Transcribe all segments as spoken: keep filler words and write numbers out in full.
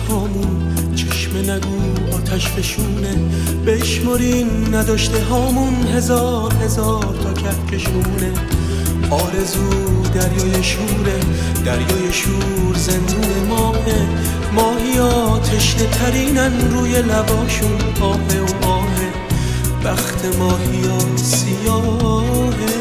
هامون، چشم نگو آتش فشونه، بشمرین نداشته هامون هزار هزار تا کهکشونه. آرزو دریای شوره، دریای شور زندون ماهه، ماهیا تشنه ترینن روی لباشون آهه و آهه، بخت ماهیا سیاهه.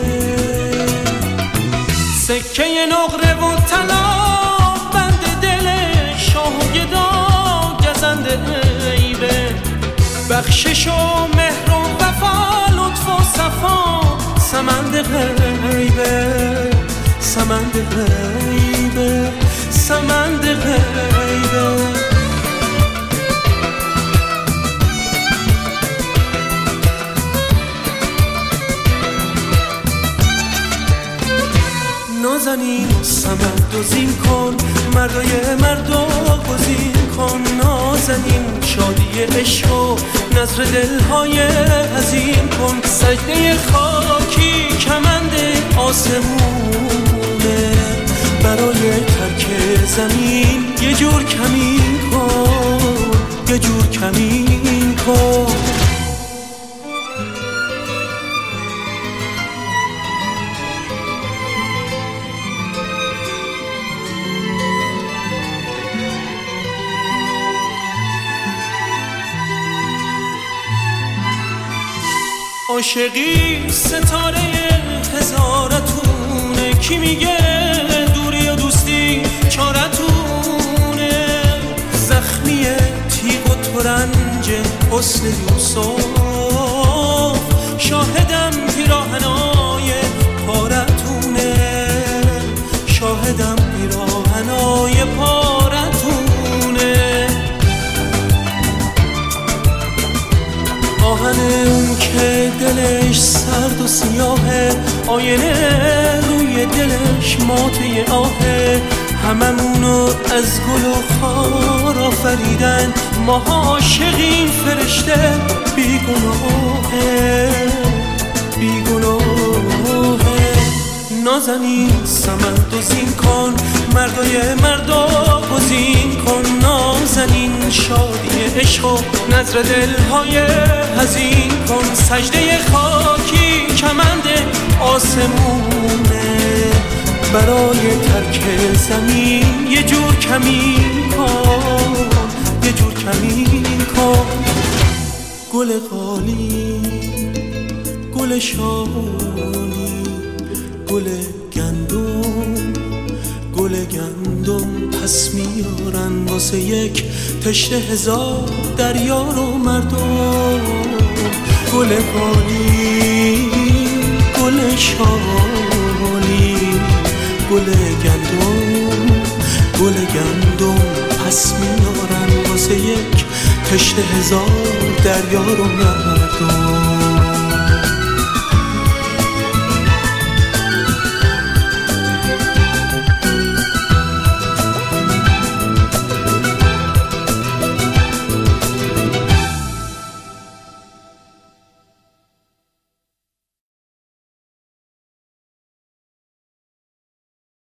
سکه نقره و طلا بند دل شاه و گدا گزنده عیبه، بخشش و مهر و وفا لطف و صفا سمند غیبه، سمند غیبه، سمند غیبه. نازنین سمند و زین کن، مردای مردا گزین کن. نازنین شادی عشق و نظر دلهای حزین کن. سجده خاکی کمند آسمونه، برای ترک زمین یه جور کمین کن، یه جور کمین کن. عاشقی ستاره هزارتونه، کی میگه دوری و دوستی چارتونه. زخمی تیغ و ترنج حسن یوسف، شاهدم پیراهنای پارتونه، شاهدم پیراهنای پارتونه. آهن اون که دلش سرد و سیاهه، آینه روی دلش ماته آهه. هممونو از گل و خار آفریدن، ما عاشقیم فرشته بیگناهه، بیگناهه. نازنین سمند و زین کن، مردای مردا گزین کن. نازنین شادی عشق و نظر دلهای حزین کن. سجده خاکی کمند آسمونه، برای ترک زمین یه جور کمین کن، یه جور کمین کن. گل قالی، گل شالی، گل گندم، گل گندم پس میارن واسه یک تشنه هزار دریا رو مردم. گل قالی، گل شالی، گل گندم، گل گندم پس میارن واسه یک تشنه هزار دریا رو مردم.